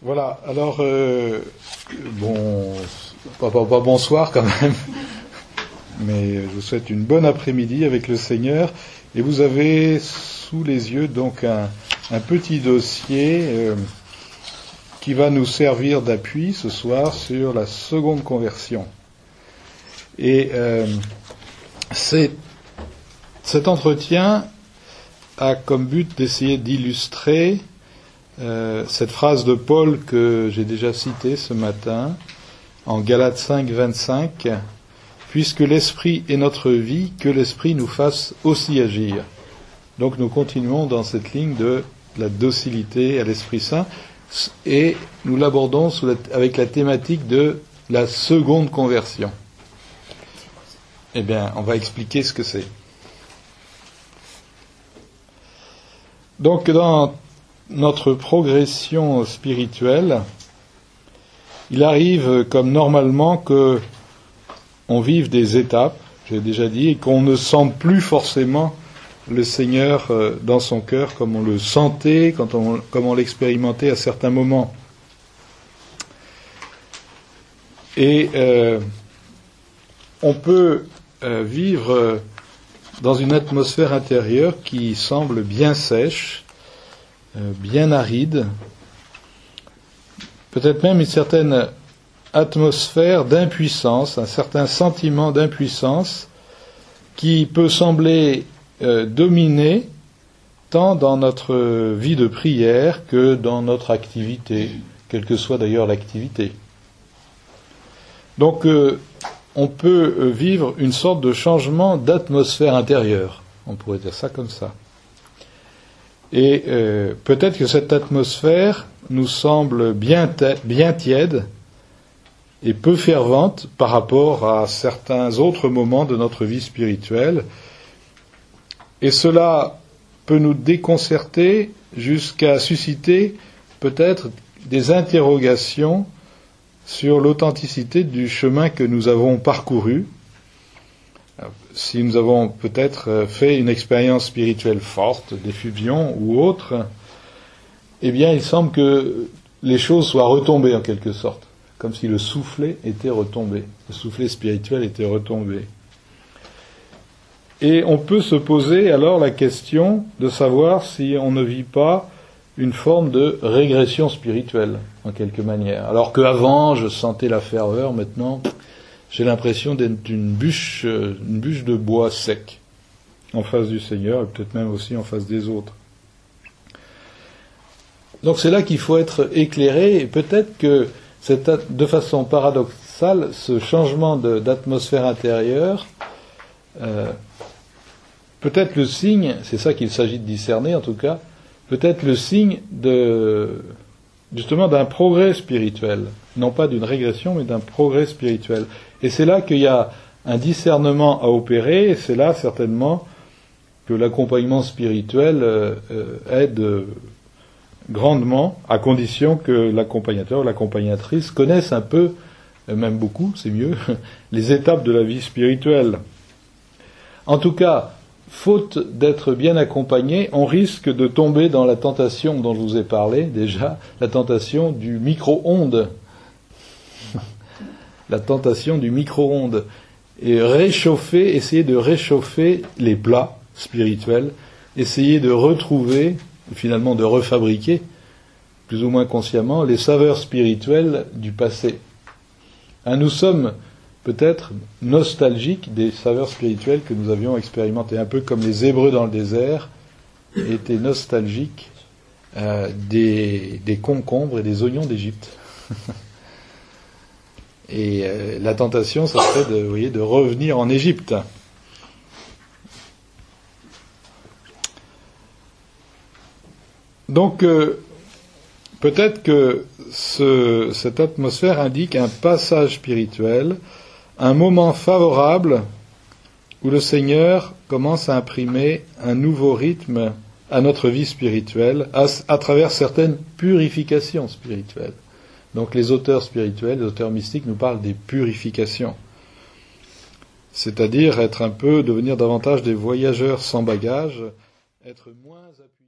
Voilà, alors, pas bonsoir quand même, mais je vous souhaite une bonne après-midi avec le Seigneur. Et vous avez sous les yeux donc un petit dossier qui va nous servir d'appui ce soir sur la seconde conversion. Et cet entretien a comme but d'essayer d'illustrer cette phrase de Paul que j'ai déjà citée ce matin, en Galates 5, 25, « Puisque l'Esprit est notre vie, que l'Esprit nous fasse aussi agir. » Donc nous continuons dans cette ligne de la docilité à l'Esprit Saint, et nous l'abordons avec la thématique de la seconde conversion. Eh bien, on va expliquer ce que c'est. Donc, dans notre progression spirituelle, il arrive, comme normalement, que on vive des étapes, j'ai déjà dit, et qu'on ne sente plus forcément le Seigneur dans son cœur comme on le sentait, comme on l'expérimentait à certains moments. Et on peut vivre dans une atmosphère intérieure qui semble bien sèche, bien aride, peut-être même une certaine atmosphère d'impuissance, un certain sentiment d'impuissance qui peut sembler dominer tant dans notre vie de prière que dans notre activité, quelle que soit d'ailleurs l'activité. Donc on peut vivre une sorte de changement d'atmosphère intérieure, on pourrait dire ça comme ça. Et peut-être que cette atmosphère nous semble bien tiède et peu fervente par rapport à certains autres moments de notre vie spirituelle. Et cela peut nous déconcerter jusqu'à susciter peut-être des interrogations sur l'authenticité du chemin que nous avons parcouru. Si nous avons peut-être fait une expérience spirituelle forte, d'effusion ou autre, eh bien il semble que les choses soient retombées en quelque sorte, comme si le soufflet était retombé, le soufflet spirituel était retombé. Et on peut se poser alors la question de savoir si on ne vit pas une forme de régression spirituelle, en quelque manière. Alors qu'avant, je sentais la ferveur, maintenant, j'ai l'impression d'être une bûche de bois sec, en face du Seigneur, et peut-être même aussi en face des autres. Donc c'est là qu'il faut être éclairé, et peut-être que de façon paradoxale, ce changement d'atmosphère intérieure, peut-être le signe, c'est ça qu'il s'agit de discerner en tout cas, peut-être le signe justement d'un progrès spirituel, non pas d'une régression, mais d'un progrès spirituel. Et c'est là qu'il y a un discernement à opérer, et c'est là certainement que l'accompagnement spirituel aide grandement, à condition que l'accompagnateur ou l'accompagnatrice connaisse un peu, même beaucoup, c'est mieux, les étapes de la vie spirituelle. En tout cas, faute d'être bien accompagné, on risque de tomber dans la tentation dont je vous ai parlé déjà, la tentation du micro-ondes. La tentation du micro-ondes. Et essayer de réchauffer les plats spirituels, essayer de retrouver, finalement de refabriquer, plus ou moins consciemment, les saveurs spirituelles du passé. Nous sommes peut-être nostalgiques des saveurs spirituelles que nous avions expérimentées, un peu comme les Hébreux dans le désert étaient nostalgiques des concombres et des oignons d'Égypte. Et la tentation, ça serait de revenir en Égypte. Donc, peut-être que cette atmosphère indique un passage spirituel, un moment favorable où le Seigneur commence à imprimer un nouveau rythme à notre vie spirituelle à travers certaines purifications spirituelles. Donc les auteurs spirituels, les auteurs mystiques nous parlent des purifications. C'est-à-dire devenir davantage des voyageurs sans bagages, être moins appuyés.